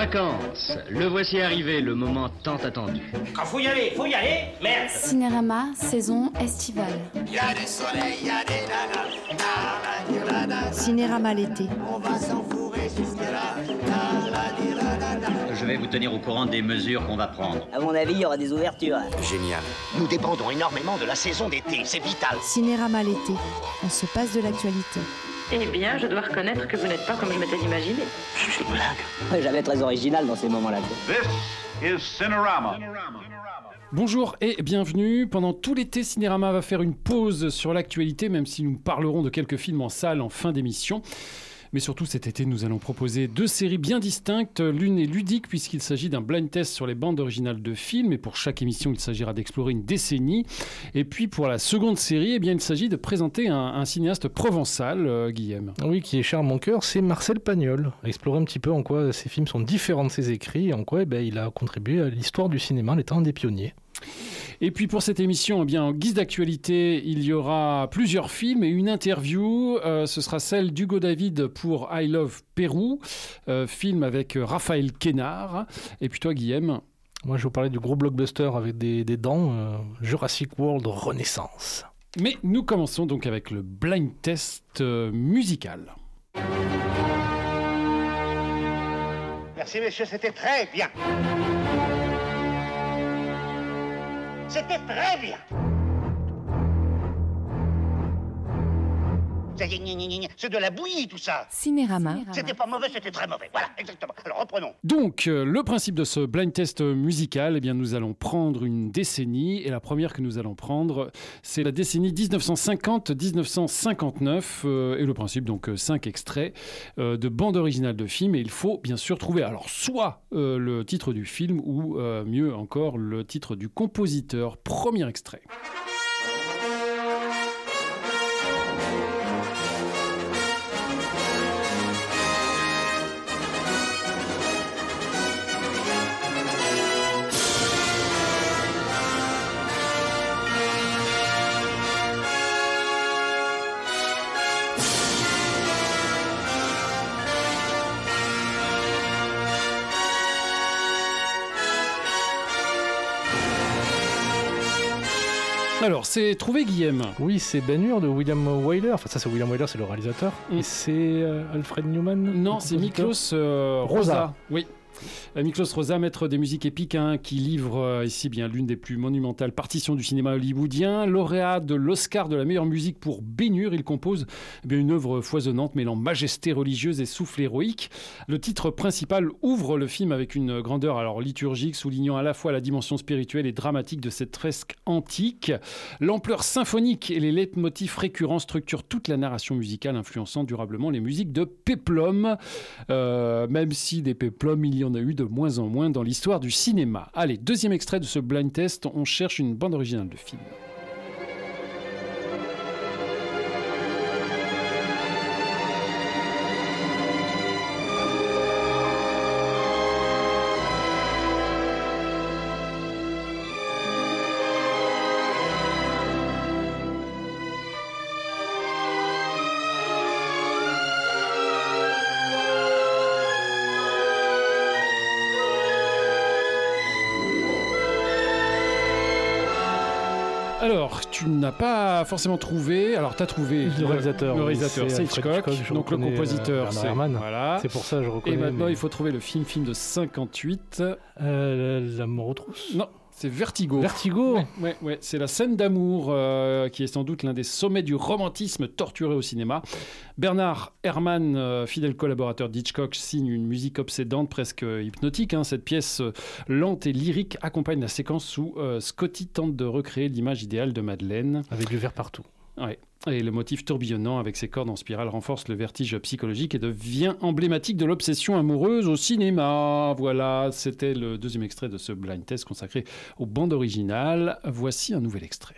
Vacances, le voici arrivé, le moment tant attendu. Quand faut y aller, merde. Cinérama, saison estivale. Y a du soleil, y a des nanas. Cinérama l'été. On va s'enfourrer jusque-là. Je vais vous tenir au courant des mesures qu'on va prendre. À mon avis, il y aura des ouvertures. Génial. Nous dépendons énormément de la saison d'été, c'est vital. Cinérama l'été. On se passe de l'actualité. Eh bien, je dois reconnaître que vous n'êtes pas comme je m'étais imaginé. C'est une blague. Jamais très original dans ces moments-là. This is Cinerama. Bonjour et bienvenue. Pendant tout l'été, Cinérama va faire une pause sur l'actualité, même si nous parlerons de quelques films en salle en fin d'émission. Mais surtout, cet été, nous allons proposer deux séries bien distinctes. L'une est ludique, puisqu'il s'agit d'un blind test sur les bandes originales de films. Et pour chaque émission, il s'agira d'explorer une décennie. Et puis, pour la seconde série, eh bien, il s'agit de présenter un cinéaste provençal, Guillaume. Oui, qui est cher à mon cœur, c'est Marcel Pagnol. Explorer un petit peu en quoi ces films sont différents de ses écrits et en quoi il a contribué à l'histoire du cinéma en étant un des pionniers. Et puis pour cette émission, eh bien, en guise d'actualité, il y aura plusieurs films et une interview. Ce sera celle d'Hugo David pour I Love Pérou, film avec Raphaël Quénard. Et puis toi, Guillaume? Moi, je vais vous parler du gros blockbuster avec des dents, Jurassic World Renaissance. Mais nous commençons donc avec le blind test musical. Merci messieurs, c'était très bien. C'était très bien. C'est de la bouillie tout ça. Cinérama. C'était pas mauvais, c'était très mauvais. Voilà, exactement. Alors reprenons. Donc, le principe de ce blind test musical, eh bien, nous allons prendre une décennie. Et la première que nous allons prendre, c'est la décennie 1950-1959. Et le principe, donc, 5 extraits de bande originale de film. Et il faut bien sûr trouver, alors, soit le titre du film ou, mieux encore, le titre du compositeur. Premier extrait. Alors, c'est trouvé, Guillaume. Oui, c'est Ben-Hur de William Wyler. Enfin, ça, c'est William Wyler, c'est le réalisateur. Et c'est Alfred Newman. Non, c'est Miklos Rozsa. Oui. Miklos Rozsa, maître des musiques épiques, qui livre ici bien l'une des plus monumentales partitions du cinéma hollywoodien. Lauréat de l'Oscar de la meilleure musique pour Ben-Hur, il compose une œuvre foisonnante mêlant majesté religieuse et souffle héroïque. Le titre principal ouvre le film avec une grandeur liturgique, soulignant à la fois la dimension spirituelle et dramatique de cette fresque antique. L'ampleur symphonique et les leitmotifs récurrents structurent toute la narration musicale, influençant durablement les musiques de péplum. Même si des péplums, il y en a eu de moins en moins dans l'histoire du cinéma. Allez, deuxième extrait de ce blind test, on cherche une bande originale de film. Alors, tu n'as pas forcément trouvé. Alors, tu as trouvé le réalisateur. Le réalisateur, c'est Hitchcock. Donc, le compositeur, c'est Herman. Voilà. C'est pour ça que je reconnais. Et maintenant, il faut trouver le film de 58. L'amour aux trousses. Non. C'est Vertigo. Vertigo. Ouais. C'est la scène d'amour qui est sans doute l'un des sommets du romantisme torturé au cinéma. Bernard Herrmann, fidèle collaborateur d'Hitchcock, signe une musique obsédante, presque hypnotique. Cette pièce lente et lyrique accompagne la séquence où Scotty tente de recréer l'image idéale de Madeleine. Avec du verre partout. Ouais. Et le motif tourbillonnant avec ses cordes en spirale renforce le vertige psychologique et devient emblématique de l'obsession amoureuse au cinéma. Voilà, c'était le deuxième extrait de ce blind test consacré aux bandes originales. Voici un nouvel extrait.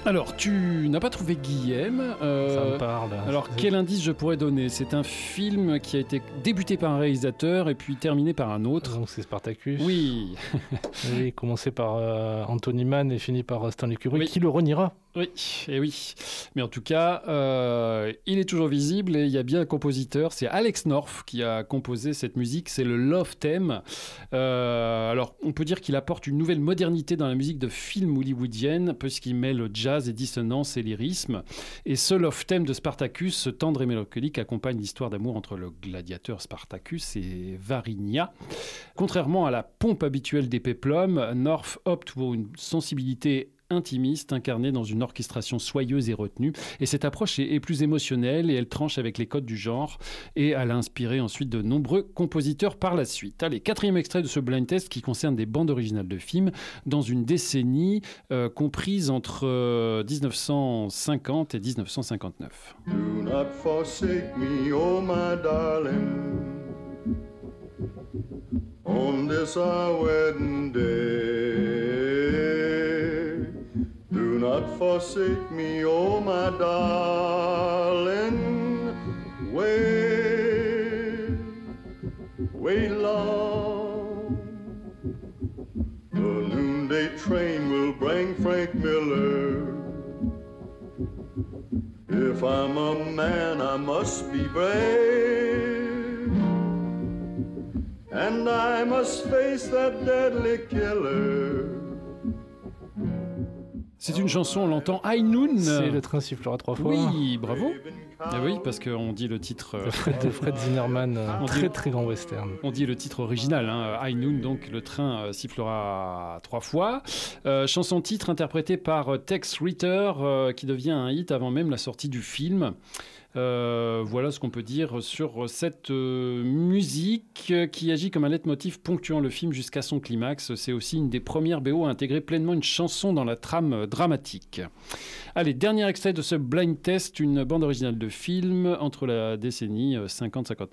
Alors, tu n'as pas trouvé Guillaume. Ça me parle. Alors, quel indice je pourrais donner ? C'est un film qui a été débuté par un réalisateur et puis terminé par un autre. Donc c'est Spartacus. Oui. Oui, commencé par Anthony Mann et fini par Stanley Kubrick, Oui. qui le reniera. Oui, et oui. Mais en tout cas, il est toujours visible et il y a bien un compositeur. C'est Alex North qui a composé cette musique. C'est le Love Theme. Alors, on peut dire qu'il apporte une nouvelle modernité dans la musique de film hollywoodienne puisqu'il mêle jazz et dissonance et lyrisme. Et ce Love Theme de Spartacus, tendre et mélancolique, accompagne l'histoire d'amour entre le gladiateur Spartacus et Varinia. Contrairement à la pompe habituelle des péplums, North opte pour une sensibilité intimiste, incarnée dans une orchestration soyeuse et retenue. Et cette approche est plus émotionnelle et elle tranche avec les codes du genre. Et elle a inspiré ensuite de nombreux compositeurs par la suite. Allez, 4e extrait de ce blind test qui concerne des bandes originales de films dans une décennie comprise entre 1950 et 1959. Do not forsake me, oh my darling, on this our wedding day. Do not forsake me, oh my darling. Wait long. The noonday train will bring Frank Miller. If I'm a man, I must be brave, and I must face that deadly killer. C'est une chanson, on l'entend, High Noon. C'est Le train sifflera 3 fois. Oui, bravo. Ah oui, parce qu'on dit le titre... de Fred Zinnerman, très grand western. On dit le titre original, High Noon, donc le train sifflera 3 fois. Chanson-titre interprétée par Tex Ritter, qui devient un hit avant même la sortie du film. Voilà ce qu'on peut dire sur cette musique qui agit comme un leitmotiv ponctuant le film jusqu'à son climax. C'est aussi une des premières BO à intégrer pleinement une chanson dans la trame dramatique. Allez, dernier extrait de ce blind test, une bande originale de film entre la décennie 50-59.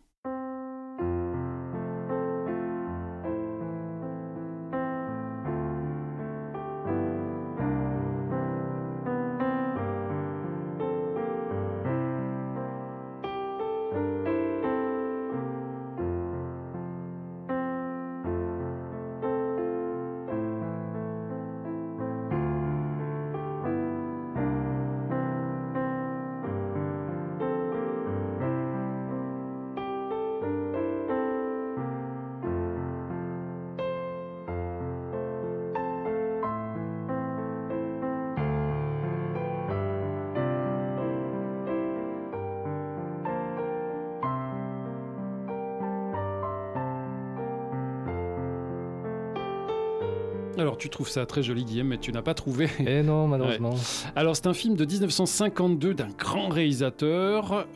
Alors, tu trouves ça très joli, Guillaume, mais tu n'as pas trouvé. Eh non, malheureusement. Ouais. Alors, c'est un film de 1952 d'un grand réalisateur.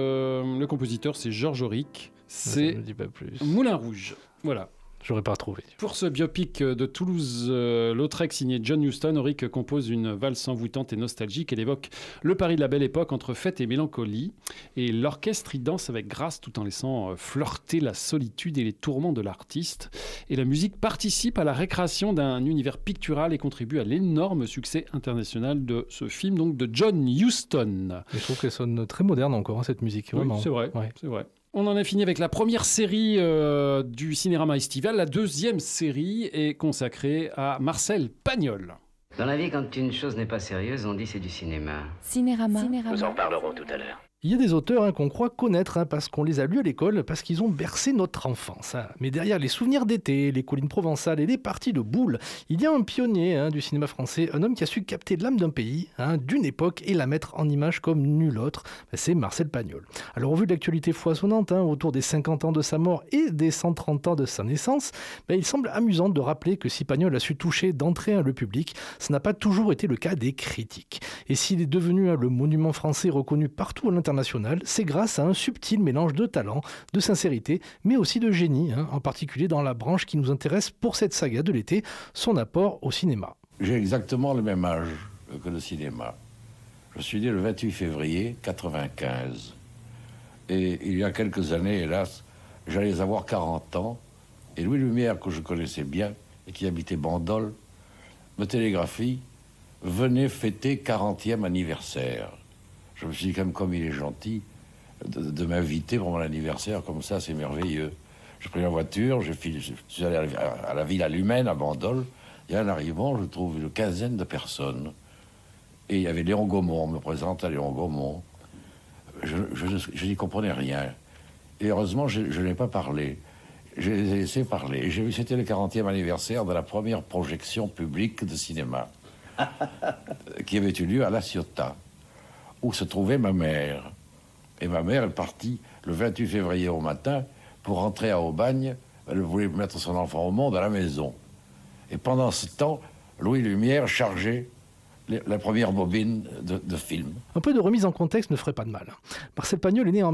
Le compositeur, c'est Georges Auric. C'est ne dis pas plus. Moulin Rouge. Voilà. J'aurais pas retrouvé. Pour ce biopic de Toulouse-Lautrec signé John Huston, Auric compose une valse envoûtante et nostalgique. Elle évoque le Paris de la belle époque entre fête et mélancolie. Et l'orchestre y danse avec grâce tout en laissant flirter la solitude et les tourments de l'artiste. Et la musique participe à la récréation d'un univers pictural et contribue à l'énorme succès international de ce film, donc de John Huston. Et je trouve qu'elle sonne très moderne encore, cette musique. Vraiment. Oui, c'est vrai. Ouais. C'est vrai. On en a fini avec la première série du Cinérama estival. La deuxième série est consacrée à Marcel Pagnol. Dans la vie, quand une chose n'est pas sérieuse, on dit c'est du cinéma. Cinérama. Nous en parlerons tout à l'heure. Il y a des auteurs qu'on croit connaître parce qu'on les a lus à l'école, parce qu'ils ont bercé notre enfance. Mais derrière les souvenirs d'été, les collines provençales et les parties de boules, il y a un pionnier du cinéma français, un homme qui a su capter l'âme d'un pays, d'une époque et la mettre en image comme nul autre. C'est Marcel Pagnol. Alors au vu de l'actualité foisonnante autour des 50 ans de sa mort et des 130 ans de sa naissance, il semble amusant de rappeler que si Pagnol a su toucher d'entrée le public, ce n'a pas toujours été le cas des critiques. Et s'il est devenu le monument français reconnu partout à l'international, c'est grâce à un subtil mélange de talent, de sincérité, mais aussi de génie, en particulier dans la branche qui nous intéresse pour cette saga de l'été, son apport au cinéma. J'ai exactement le même âge que le cinéma. Je suis né le 28 février 95. Et il y a quelques années, hélas, j'allais avoir 40 ans, et Louis Lumière, que je connaissais bien, et qui habitait Bandol, me télégraphie venez fêter 40e anniversaire. Je me suis dit, quand même, comme il est gentil de m'inviter pour mon anniversaire, comme ça, c'est merveilleux. J'ai pris la voiture, je suis allé à la Villa Lumaine, à Bandol, et en arrivant, je trouve une quinzaine de personnes. Et il y avait Léon Gaumont, on me présente à Léon Gaumont. Je n'y comprenais rien. Et heureusement, je n'ai pas parlé. Je les ai laissés parler. Et j'ai vu, c'était le 40e anniversaire de la première projection publique de cinéma qui avait eu lieu à La Ciotat, où se trouvait ma mère. Et ma mère est partie le 28 février au matin pour rentrer à Aubagne. Elle voulait mettre son enfant au monde à la maison. Et pendant ce temps, Louis Lumière chargeait la première bobine de film. Un peu de remise en contexte ne ferait pas de mal. Marcel Pagnol est né en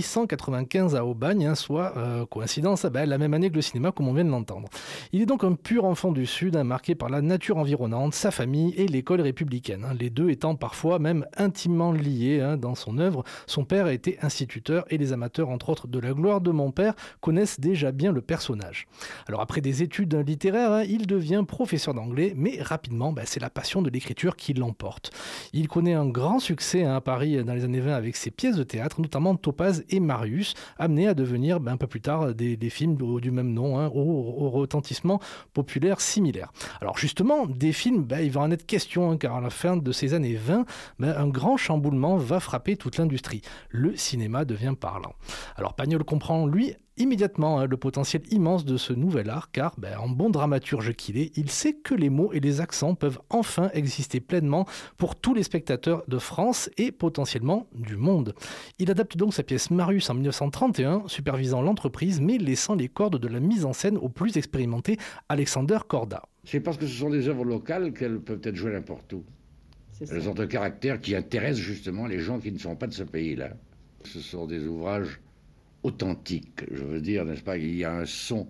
1895 à Aubagne, soit, coïncidence, la même année que le cinéma, comme on vient de l'entendre. Il est donc un pur enfant du Sud, marqué par la nature environnante, sa famille et l'école républicaine. Les deux étant parfois même intimement liés dans son œuvre. Son père a été instituteur et les amateurs, entre autres, de La gloire de mon père, connaissent déjà bien le personnage. Alors après des études littéraires, il devient professeur d'anglais, mais rapidement, c'est la passion de l'écriture qui l'emporte. Il connaît un grand succès à Paris dans les années 20 avec ses pièces de théâtre, notamment Topaz et Marius, amenés à devenir un peu plus tard des films du même nom, au retentissement populaire similaire. Alors justement, des films, il va en être question, car à la fin de ces années 20, un grand chamboulement va frapper toute l'industrie. Le cinéma devient parlant. Alors Pagnol comprend, lui, immédiatement le potentiel immense de ce nouvel art, car en bon dramaturge qu'il est, il sait que les mots et les accents peuvent enfin exister pleinement pour tous les spectateurs de France et potentiellement du monde. Il adapte donc sa pièce Marius en 1931, supervisant l'entreprise, mais laissant les cordes de la mise en scène au plus expérimenté Alexander Korda. C'est parce que ce sont des œuvres locales qu'elles peuvent être jouées n'importe où. Elles ont un caractère qui intéresse justement les gens qui ne sont pas de ce pays-là. Ce sont des ouvrages authentique, je veux dire, n'est-ce pas, il y a un son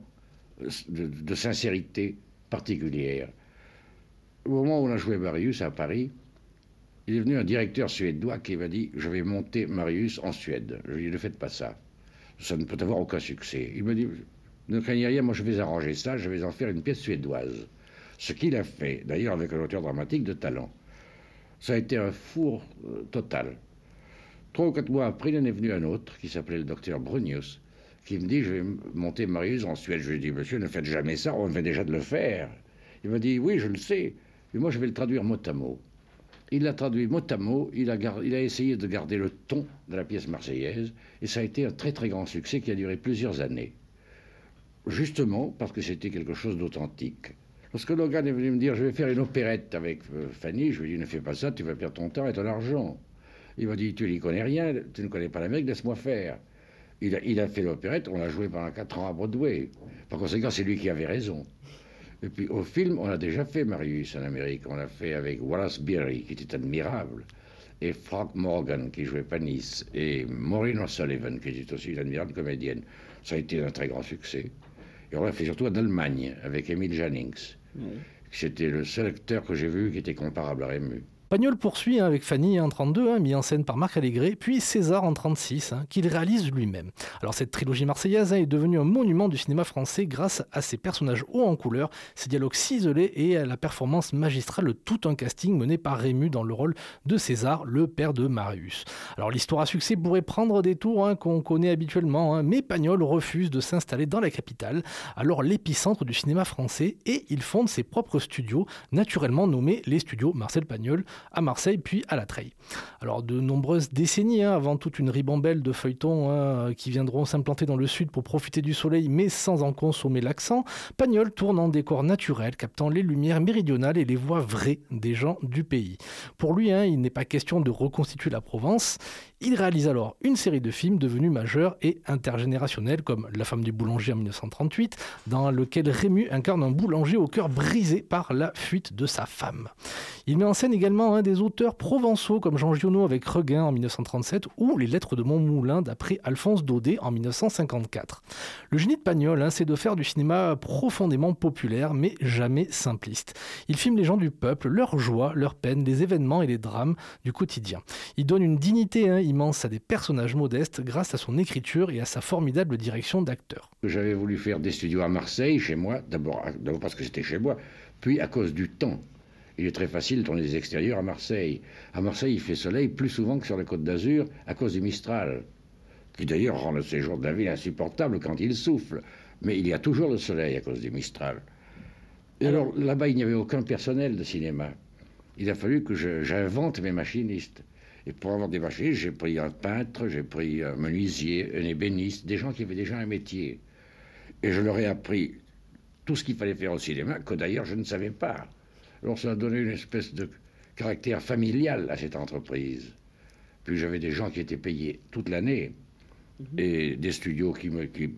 de sincérité particulière. Au moment où on a joué Marius à Paris, il est venu un directeur suédois qui m'a dit « Je vais monter Marius en Suède ». Je lui ai dit « Ne faites pas ça, ça ne peut avoir aucun succès ». Il m'a dit « Ne craignez rien, moi je vais arranger ça, je vais en faire une pièce suédoise ». Ce qu'il a fait, d'ailleurs avec un auteur dramatique de talent. Ça a été un four total. 3 ou 4 mois après, il en est venu un autre qui s'appelait le docteur Brunius, qui me dit « Je vais monter Marius en Suède ». Je lui ai dit « Monsieur, ne faites jamais ça, on vient déjà de le faire ». Il m'a dit « Oui, je le sais, mais moi je vais le traduire mot à mot ». Il l'a traduit mot à mot, il a essayé de garder le ton de la pièce marseillaise, et ça a été un très très grand succès qui a duré plusieurs années. Justement parce que c'était quelque chose d'authentique. Lorsque Logan est venu me dire « Je vais faire une opérette avec Fanny », je lui ai dit « Ne fais pas ça, tu vas perdre ton temps et ton argent ». Il m'a dit « Tu n'y connais rien, tu ne connais pas l'Amérique, laisse-moi faire ». Il a fait l'opérette, on l'a joué pendant 4 ans à Broadway. Par conséquent, c'est lui qui avait raison. Et puis au film, on a déjà fait Marius en Amérique. On l'a fait avec Wallace Beery, qui était admirable, et Frank Morgan, qui jouait Panis, et Maureen O'Sullivan, qui était aussi une admirable comédienne. Ça a été un très grand succès. Et on l'a fait surtout en Allemagne, avec Emil Jannings. Oui. C'était le seul acteur que j'ai vu qui était comparable à Rému. Pagnol poursuit avec Fanny en 1932, mis en scène par Marc Allégret, puis César en 1936, qu'il réalise lui-même. Alors cette trilogie marseillaise est devenue un monument du cinéma français grâce à ses personnages hauts en couleur, ses dialogues ciselés et à la performance magistrale de tout un casting mené par Rému dans le rôle de César, le père de Marius. Alors l'histoire à succès pourrait prendre des tours qu'on connaît habituellement, mais Pagnol refuse de s'installer dans la capitale, alors l'épicentre du cinéma français, et il fonde ses propres studios, naturellement nommés les studios Marcel Pagnol, à Marseille puis à La Treille. Alors de nombreuses décennies avant toute une ribambelle de feuilletons qui viendront s'implanter dans le sud pour profiter du soleil mais sans en consommer l'accent, Pagnol tourne en décor naturel, captant les lumières méridionales et les voix vraies des gens du pays. Pour lui, il n'est pas question de reconstituer la Provence. Il réalise alors une série de films devenus majeurs et intergénérationnels comme La femme du boulanger en 1938, dans lequel Rému incarne un boulanger au cœur brisé par la fuite de sa femme. Il met en scène également des auteurs provençaux comme Jean Giono avec Regain en 1937 ou Les Lettres de Montmoulin d'après Alphonse Daudet en 1954. Le génie de Pagnol, c'est de faire du cinéma profondément populaire mais jamais simpliste. Il filme les gens du peuple, leurs joies, leurs peines, les événements et les drames du quotidien. Il donne une dignité immense à des personnages modestes grâce à son écriture et à sa formidable direction d'acteur. J'avais voulu faire des studios à Marseille, chez moi, d'abord parce que c'était chez moi, puis à cause du temps. Il est très facile de tourner des extérieurs à Marseille. À Marseille, il fait soleil plus souvent que sur la Côte d'Azur à cause du Mistral, qui d'ailleurs rend le séjour de la ville insupportable quand il souffle. Mais il y a toujours le soleil à cause du Mistral. Et alors là-bas, il n'y avait aucun personnel de cinéma. Il a fallu que j'invente mes machinistes. Et pour avoir des machinistes, j'ai pris un peintre, j'ai pris un menuisier, un ébéniste, des gens qui avaient déjà un métier. Et je leur ai appris tout ce qu'il fallait faire au cinéma, que d'ailleurs je ne savais pas. Alors ça a donné une espèce de caractère familial à cette entreprise. Puis j'avais des gens qui étaient payés toute l'année, et des studios que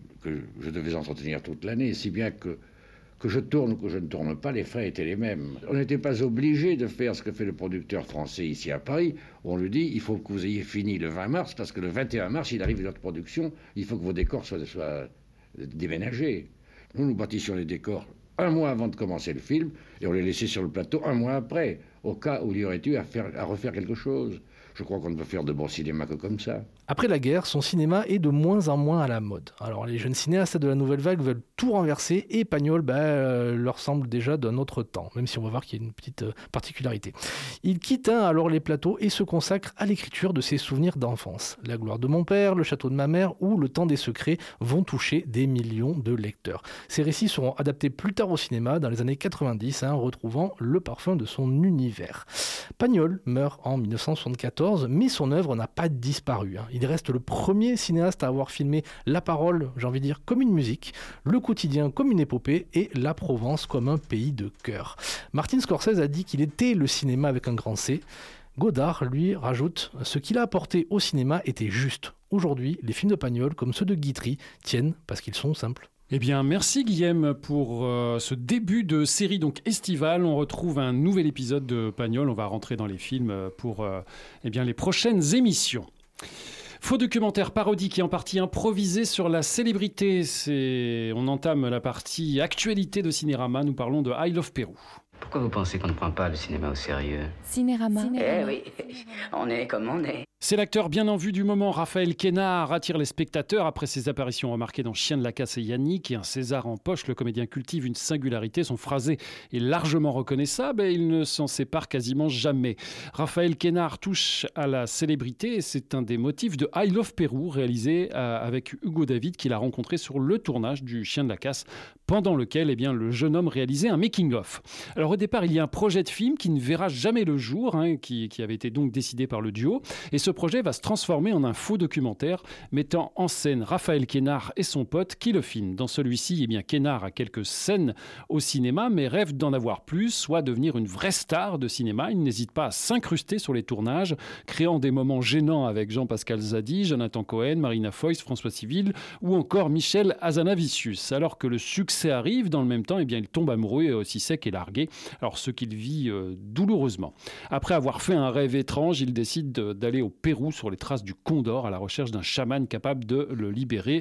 je devais entretenir toute l'année, si bien que je tourne ou que je ne tourne pas, les frais étaient les mêmes. On n'était pas obligé de faire ce que fait le producteur français ici à Paris. On lui dit, il faut que vous ayez fini le 20 mars, parce que le 21 mars, il arrive une autre production, il faut que vos décors soient déménagés. Nous bâtissions les décors un mois avant de commencer le film, et on les laissait sur le plateau un mois après, au cas où il y aurait eu à refaire quelque chose. Je crois qu'on ne peut faire de bon cinéma que comme ça. Après la guerre, son cinéma est de moins en moins à la mode. Alors les jeunes cinéastes de la nouvelle vague veulent tout renverser et Pagnol leur semble déjà d'un autre temps, même si on va voir qu'il y a une petite particularité. Il quitte alors les plateaux et se consacre à l'écriture de ses souvenirs d'enfance. La gloire de mon père, Le château de ma mère ou Le temps des secrets vont toucher des millions de lecteurs. Ces récits seront adaptés plus tard au cinéma dans les années 90, retrouvant le parfum de son univers. Pagnol meurt en 1974, mais son œuvre n'a pas disparu. Il reste le premier cinéaste à avoir filmé la parole, j'ai envie de dire, comme une musique, le quotidien comme une épopée et la Provence comme un pays de cœur. Martin Scorsese a dit qu'il était le cinéma avec un grand C. Godard, lui, rajoute « Ce qu'il a apporté au cinéma était juste. Aujourd'hui, les films de Pagnol, comme ceux de Guitry, tiennent parce qu'ils sont simples. » Eh bien, merci Guillaume pour ce début de série donc estivale. On retrouve un nouvel épisode de Pagnol. On va rentrer dans les films pour les prochaines émissions. Faux documentaire parodique et en partie improvisé sur la célébrité. On entame la partie actualité de Cinérama. Nous parlons de I Love Pérou. Pourquoi vous pensez qu'on ne prend pas le cinéma au sérieux ? Cinérama. Eh oui, on est comme on est. C'est l'acteur bien en vue du moment, Raphaël Quénard, attire les spectateurs après ses apparitions remarquées dans Chien de la Casse et Yannick et un César en poche. Le comédien cultive une singularité, son phrasé est largement reconnaissable et il ne s'en sépare quasiment jamais. Raphaël Quénard touche à la célébrité et c'est un des motifs de I Love Pérou, réalisé avec Hugo David qu'il a rencontré sur le tournage du Chien de la Casse, pendant lequel le jeune homme réalisait un making-of. Alors au départ, il y a un projet de film qui ne verra jamais le jour, qui avait été donc décidé par le duo, et ce projet va se transformer en un faux documentaire mettant en scène Raphaël Quénard et son pote qui le filment. Dans celui-ci, Quénard a quelques scènes au cinéma, mais rêve d'en avoir plus, soit devenir une vraie star de cinéma. Il n'hésite pas à s'incruster sur les tournages, créant des moments gênants avec Jean-Pascal Zadi, Jonathan Cohen, Marina Foïs, François Civil ou encore Michel Hazanavicius. Alors que le succès arrive, dans le même temps, il tombe amoureux et aussi sec et largué. Alors ce qu'il vit douloureusement. Après avoir fait un rêve étrange, il décide d'aller au Pérou sur les traces du Condor à la recherche d'un chaman capable de le libérer.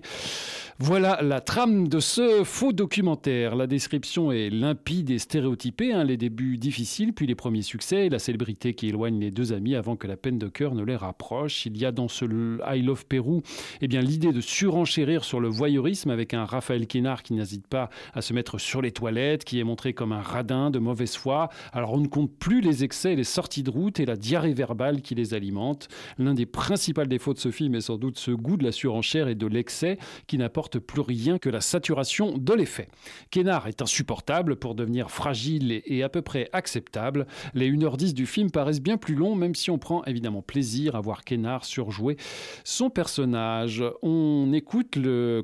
Voilà la trame de ce faux documentaire. La description est limpide et stéréotypée, les débuts difficiles, puis les premiers succès, la célébrité qui éloigne les deux amis avant que la peine de cœur ne les rapproche. Il y a dans ce I Love Pérou l'idée de surenchérir sur le voyeurisme avec un Raphaël Quénard qui n'hésite pas à se mettre sur les toilettes, qui est montré comme un radin de mauvaise foi. Alors on ne compte plus les excès et les sorties de route et la diarrhée verbale qui les alimente. L'un des principaux défauts de ce film est sans doute ce goût de la surenchère et de l'excès qui n'apporte plus rien que la saturation de l'effet. Quénard est insupportable pour devenir fragile et à peu près acceptable. Les 1h10 du film paraissent bien plus longs, même si on prend évidemment plaisir à voir Quénard surjouer son personnage. On écoute le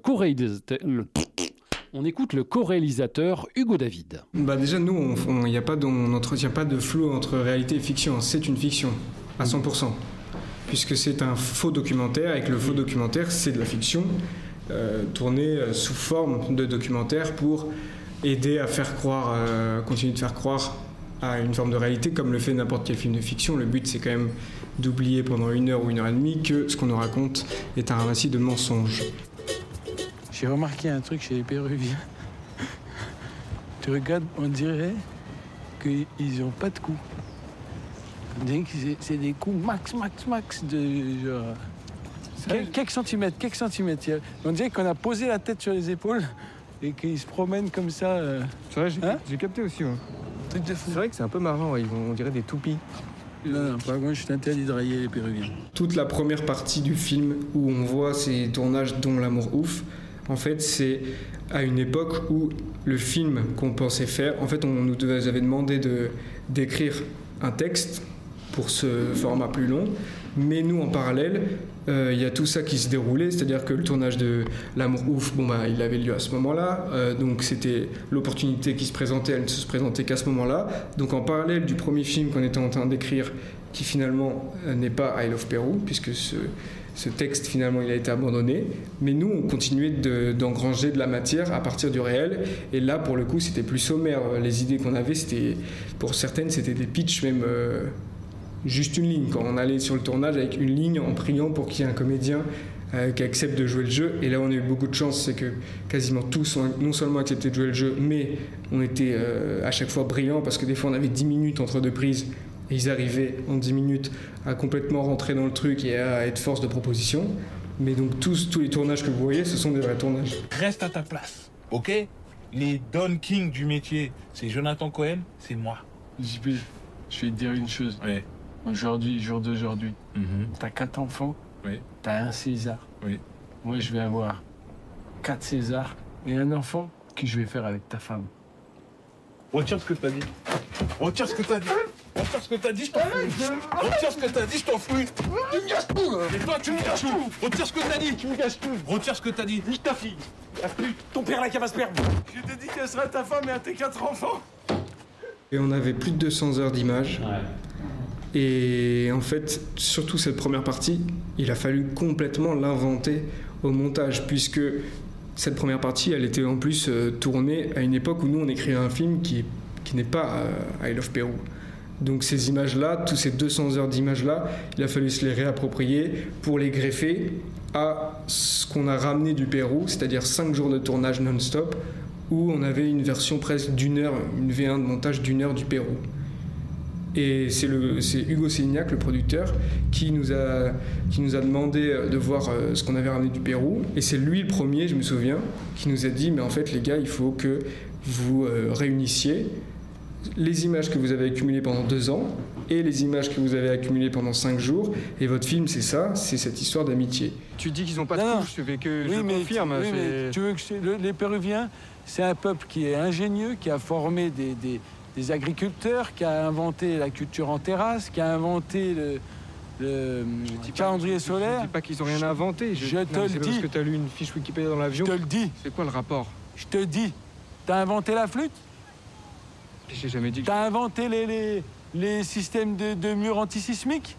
co-réalisateur Hugo David. Déjà, nous, on n'entretient pas de flou entre réalité et fiction. C'est une fiction, à 100%. Puisque c'est un faux documentaire, et que le faux documentaire, c'est de la fiction, tournée sous forme de documentaire pour aider à faire croire, continuer de faire croire à une forme de réalité, comme le fait n'importe quel film de fiction. Le but, c'est quand même d'oublier pendant 1 heure ou 1h30 que ce qu'on nous raconte est un ramassis de mensonges. J'ai remarqué un truc chez les Péruviens. Tu regardes, on dirait qu'ils n'ont pas de coups. On dirait que c'est des coups max de genre... Quelques centimètres. On dirait qu'on a posé la tête sur les épaules et qu'ils se promènent comme ça. C'est vrai, j'ai capté aussi. Ouais. Truc de fou. C'est vrai que c'est un peu marrant, on dirait des toupies. Non, par contre, je t'interdis de railler les Péruviens. Toute la première partie du film où on voit ces tournages dont l'amour ouf, en fait, c'est à une époque où le film qu'on pensait faire, en fait, on nous avait demandé d'écrire un texte pour ce format plus long, mais nous, en parallèle, il y a tout ça qui se déroulait, c'est-à-dire que le tournage de l'amour ouf, il avait lieu à ce moment-là, donc c'était l'opportunité qui se présentait, elle ne se présentait qu'à ce moment-là. Donc en parallèle du premier film qu'on était en train d'écrire, qui finalement n'est pas I Love Peru, puisque ce texte finalement il a été abandonné, mais nous on continuait d'engranger de la matière à partir du réel, et là pour le coup c'était plus sommaire. Les idées qu'on avait, pour certaines c'était des pitchs même... juste une ligne, quand on allait sur le tournage avec une ligne en priant pour qu'il y ait un comédien qui accepte de jouer le jeu. Et là on a eu beaucoup de chance, c'est que quasiment tous ont non seulement accepté de jouer le jeu, mais on était à chaque fois brillants, parce que des fois on avait 10 minutes entre deux prises et ils arrivaient en 10 minutes à complètement rentrer dans le truc et à être force de proposition. Mais donc tous les tournages que vous voyez, ce sont des vrais tournages. Reste à ta place, ok? Les Don King du métier, c'est Jonathan Cohen, c'est moi. JP, je vais te dire une chose. Oui. Aujourd'hui, jour d'aujourd'hui, t'as 4 enfants, t'as un César. Oui. Moi, je vais avoir 4 Césars et un enfant que je vais faire avec ta femme. Retire ce que t'as dit. Retire ce que t'as dit. Retire ce que t'as dit, je t'en fous. Retire ce que t'as dit, je t'en fous. Tu me gâches tout, là. Et toi, tu me gâches tout. Retire ce que t'as dit. Tu me gâches tout. Retire ce que t'as dit. Nique ta fille. Ton père là qui va se perdre. Je t'ai dit qu'elle serait ta femme et à tes 4 enfants. Et on avait plus de 200 heures d'images. Ouais. Et en fait, surtout cette première partie, il a fallu complètement l'inventer au montage, puisque cette première partie, elle était en plus tournée à une époque où nous, on écrivait un film qui n'est pas I Love Peru. Donc ces images-là, tous ces 200 heures d'images-là, il a fallu se les réapproprier pour les greffer à ce qu'on a ramené du Pérou, c'est-à-dire 5 jours de tournage non-stop, où on avait une version presque d'une heure, une V1 de montage d'une heure du Pérou. Et c'est Hugo Sélignac, le producteur, qui nous a demandé de voir ce qu'on avait ramené du Pérou. Et c'est lui le premier, je me souviens, qui nous a dit « Mais en fait, les gars, il faut que vous réunissiez les images que vous avez accumulées pendant 2 ans et les images que vous avez accumulées pendant 5 jours. Et votre film, c'est ça, c'est cette histoire d'amitié. » Tu dis qu'ils n'ont pas de couche, je confirme. Oui, mais tu veux que les Péruviens, c'est un peuple qui est ingénieux, qui a formé des agriculteurs, qui a inventé la culture en terrasse, qui a inventé le calendrier solaire. Je dis pas qu'ils n'ont rien inventé. Je te le dis. Parce que tu as lu une fiche Wikipédia dans l'avion. Je te le dis. C'est quoi le rapport? Je te dis. T'as inventé la flûte? J'ai jamais dit que... T'as inventé les systèmes de murs antisismiques?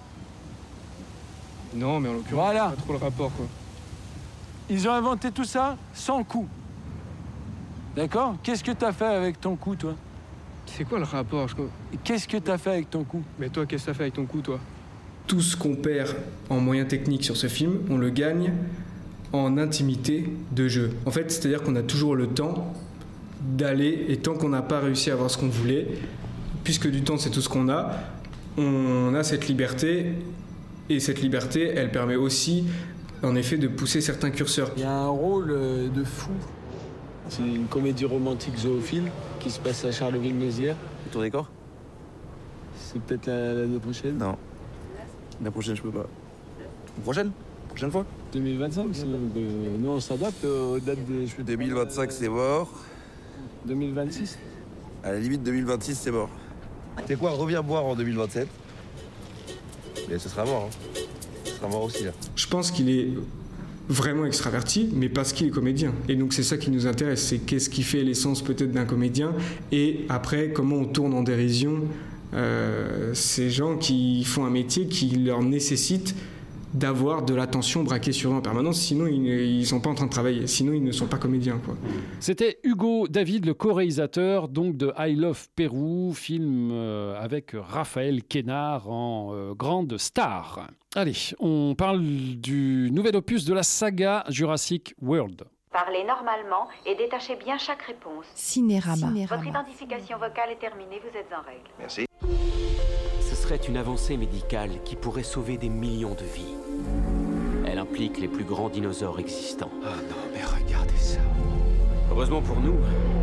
Non, mais en l'occurrence, voilà. pas trop le rapport, quoi. Ils ont inventé tout ça sans coût. D'accord? Qu'est-ce que t'as fait avec ton coût, toi? C'est quoi le rapport? Qu'est-ce que t'as fait avec ton coup? Mais toi, qu'est-ce que t'as fait avec ton coup, toi? Tout ce qu'on perd en moyens techniques sur ce film, on le gagne en intimité de jeu. En fait, c'est-à-dire qu'on a toujours le temps d'aller, et tant qu'on n'a pas réussi à avoir ce qu'on voulait, puisque du temps c'est tout ce qu'on a cette liberté, et cette liberté, elle permet aussi, en effet, de pousser certains curseurs. Il y a un rôle de fou. C'est une comédie romantique zoophile qui se passe à Charleville-Mézières. Et ton décor? C'est peut-être l'année prochaine? Non. La prochaine, je peux pas. Prochaine fois? 2025, nous on s'adapte aux dates de... 2025, c'est mort. 2026? À la limite, 2026, c'est mort. C'est quoi, reviens boire en 2027. Mais ce sera mort, hein. Ce sera mort aussi, là. Je pense qu'il est vraiment extraverti, mais parce qu'il est comédien. Et donc c'est ça qui nous intéresse, c'est qu'est-ce qui fait l'essence peut-être d'un comédien, et après comment on tourne en dérision ces gens qui font un métier qui leur nécessite d'avoir de l'attention braquée sur eux en permanence, sinon ils ne sont pas en train de travailler, sinon ils ne sont pas comédiens, quoi. C'était Hugo David, le co-réalisateur donc de I Love Peru, film avec Raphaël Quénard en grande star. Allez, on parle du nouvel opus de la saga Jurassic World. Parlez normalement et détachez bien chaque réponse. Cinérama. Votre identification vocale est terminée, vous êtes en règle. Merci. Ce serait une avancée médicale qui pourrait sauver des millions de vies. Elle implique les plus grands dinosaures existants. Oh non, mais regardez ça. Heureusement pour nous, tous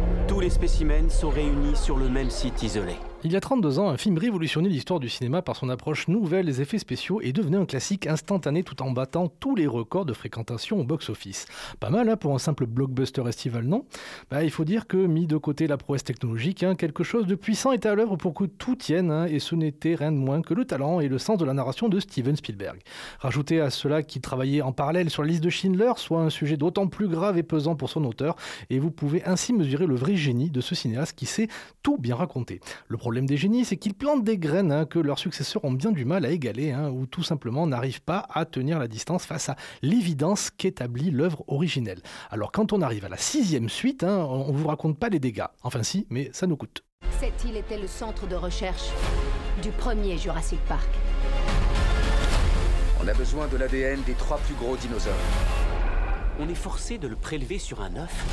les spécimens sont réunis sur le même site isolé. Il y a 32 ans, un film révolutionnait l'histoire du cinéma par son approche nouvelle des effets spéciaux et devenait un classique instantané tout en battant tous les records de fréquentation au box-office. Pas mal pour un simple blockbuster estival, non ? Il faut dire que, mis de côté la prouesse technologique, quelque chose de puissant était à l'œuvre pour que tout tienne, et ce n'était rien de moins que le talent et le sens de la narration de Steven Spielberg. Rajoutez à cela qu'il travaillait en parallèle sur la liste de Schindler, soit un sujet d'autant plus grave et pesant pour son auteur, et vous pouvez ainsi mesurer le vrai génie de ce cinéaste qui sait tout bien raconter. Le problème des génies, c'est qu'ils plantent des graines que leurs successeurs ont bien du mal à égaler, ou tout simplement n'arrivent pas à tenir la distance face à l'évidence qu'établit l'œuvre originelle. Alors quand on arrive à la 6e suite, on ne vous raconte pas les dégâts. Enfin si, mais ça nous coûte. Cette île était le centre de recherche du premier Jurassic Park. On a besoin de l'ADN des 3 plus gros dinosaures. On est forcé de le prélever sur un œuf.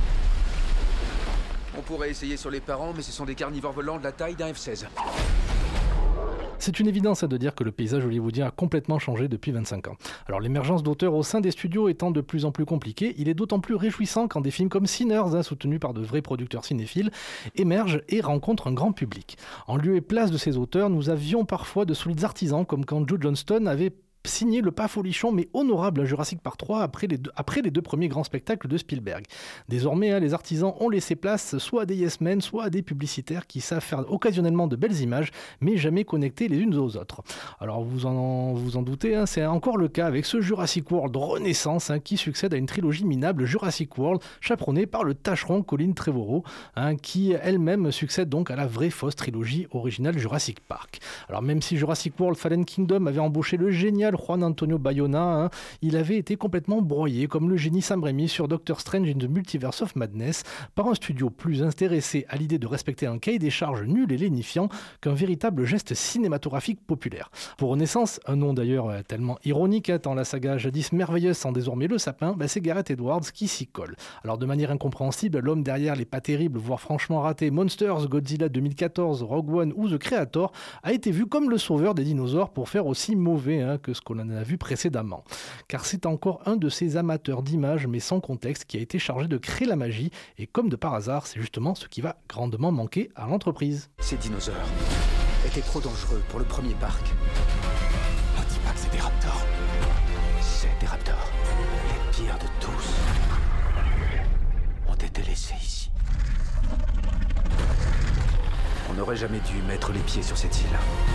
On pourrait essayer sur les parents, mais ce sont des carnivores volants de la taille d'un F-16. C'est une évidence de dire que le paysage hollywoodien a complètement changé depuis 25 ans. Alors l'émergence d'auteurs au sein des studios étant de plus en plus compliquée, il est d'autant plus réjouissant quand des films comme Sinners, soutenus par de vrais producteurs cinéphiles, émergent et rencontrent un grand public. En lieu et place de ces auteurs, nous avions parfois de solides artisans, comme quand Joe Johnston avait signé le pas folichon mais honorable Jurassic Park 3 après les 2 premiers grands spectacles de Spielberg. Désormais, les artisans ont laissé place soit à des yes men, soit à des publicitaires qui savent faire occasionnellement de belles images, mais jamais connectées les unes aux autres. Alors vous en doutez, c'est encore le cas avec ce Jurassic World Renaissance qui succède à une trilogie minable Jurassic World, chaperonnée par le tâcheron Colin Trevorrow, qui elle-même succède donc à la vraie fausse trilogie originale Jurassic Park. Alors même si Jurassic World Fallen Kingdom avait embauché le génial Juan Antonio Bayona, il avait été complètement broyé comme le génie Sam Raimi sur Doctor Strange in the Multiverse of Madness par un studio plus intéressé à l'idée de respecter un cahier des charges nul et lénifiant qu'un véritable geste cinématographique populaire. Pour Renaissance, un nom d'ailleurs tellement ironique, tant la saga jadis merveilleuse sent désormais le sapin, c'est Gareth Edwards qui s'y colle. Alors de manière incompréhensible, l'homme derrière les pas terribles, voire franchement ratés Monsters, Godzilla 2014, Rogue One ou The Creator a été vu comme le sauveur des dinosaures pour faire aussi mauvais que ce qu'on en a vu précédemment. Car c'est encore un de ces amateurs d'images mais sans contexte qui a été chargé de créer la magie, et comme de par hasard, c'est justement ce qui va grandement manquer à l'entreprise. Ces dinosaures étaient trop dangereux pour le premier parc. Ne dis pas que c'est des raptors. C'est des raptors. Les pires de tous ont été laissés ici. On n'aurait jamais dû mettre les pieds sur cette île.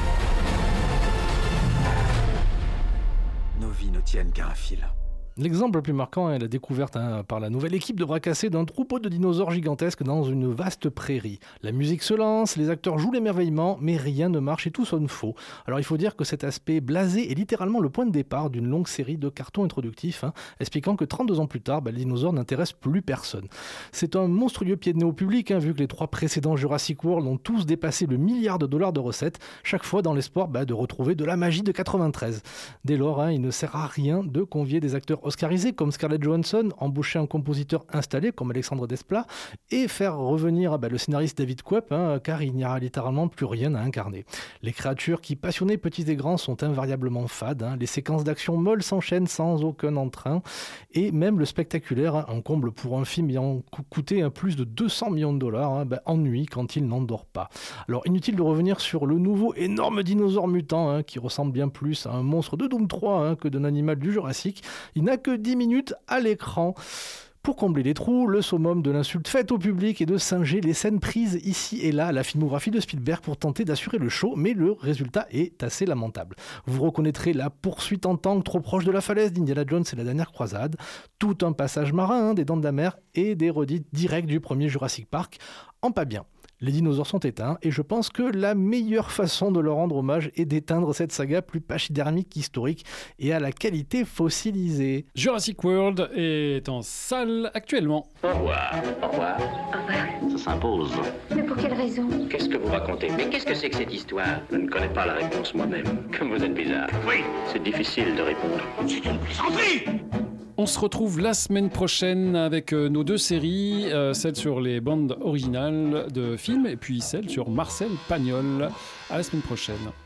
Nos vies ne tiennent qu'à un fil. L'exemple le plus marquant est la découverte par la nouvelle équipe de bras cassés d'un troupeau de dinosaures gigantesques dans une vaste prairie. La musique se lance, les acteurs jouent l'émerveillement, mais rien ne marche et tout sonne faux. Alors il faut dire que cet aspect blasé est littéralement le point de départ d'une longue série de cartons introductifs, expliquant que 32 ans plus tard, les dinosaures n'intéressent plus personne. C'est un monstrueux pied de nez au public, vu que les 3 précédents Jurassic World ont tous dépassé le $1 milliard de recettes, chaque fois dans l'espoir de retrouver de la magie de 93. Dès lors, il ne sert à rien de convier des acteurs oscarisés comme Scarlett Johansson, embaucher un compositeur installé comme Alexandre Desplat et faire revenir le scénariste David Koepp, car il n'y aura littéralement plus rien à incarner. Les créatures qui passionnaient petits et grands sont invariablement fades, les séquences d'action molles s'enchaînent sans aucun entrain, et même le spectaculaire, un comble pour un film ayant coûté plus de $200 millions, ennuie quand il n'endort pas. Alors inutile de revenir sur le nouveau énorme dinosaure mutant qui ressemble bien plus à un monstre de Doom 3 que d'un animal du Jurassique. Il n'a que 10 minutes à l'écran. Pour combler les trous, le summum de l'insulte faite au public est de singer les scènes prises ici et là à la filmographie de Spielberg pour tenter d'assurer le show, mais le résultat est assez lamentable. Vous reconnaîtrez la poursuite en tank trop proche de la falaise d'Indiana Jones et la dernière croisade, tout un passage marin des Dents de la Mer et des redites directes du premier Jurassic Park, en pas bien. Les dinosaures sont éteints et je pense que la meilleure façon de leur rendre hommage est d'éteindre cette saga plus pachydermique qu'historique et à la qualité fossilisée. Jurassic World est en salle actuellement. Au revoir. Au revoir. Au revoir. Ça s'impose. Mais pour quelle raison? Qu'est-ce que vous racontez? Mais qu'est-ce que c'est que cette histoire? Je ne connais pas la réponse moi-même. Comme vous êtes bizarre. Oui. C'est difficile de répondre. C'est une plaisanterie! On se retrouve la semaine prochaine avec nos 2 séries, celle sur les bandes originales de films et puis celle sur Marcel Pagnol. À la semaine prochaine.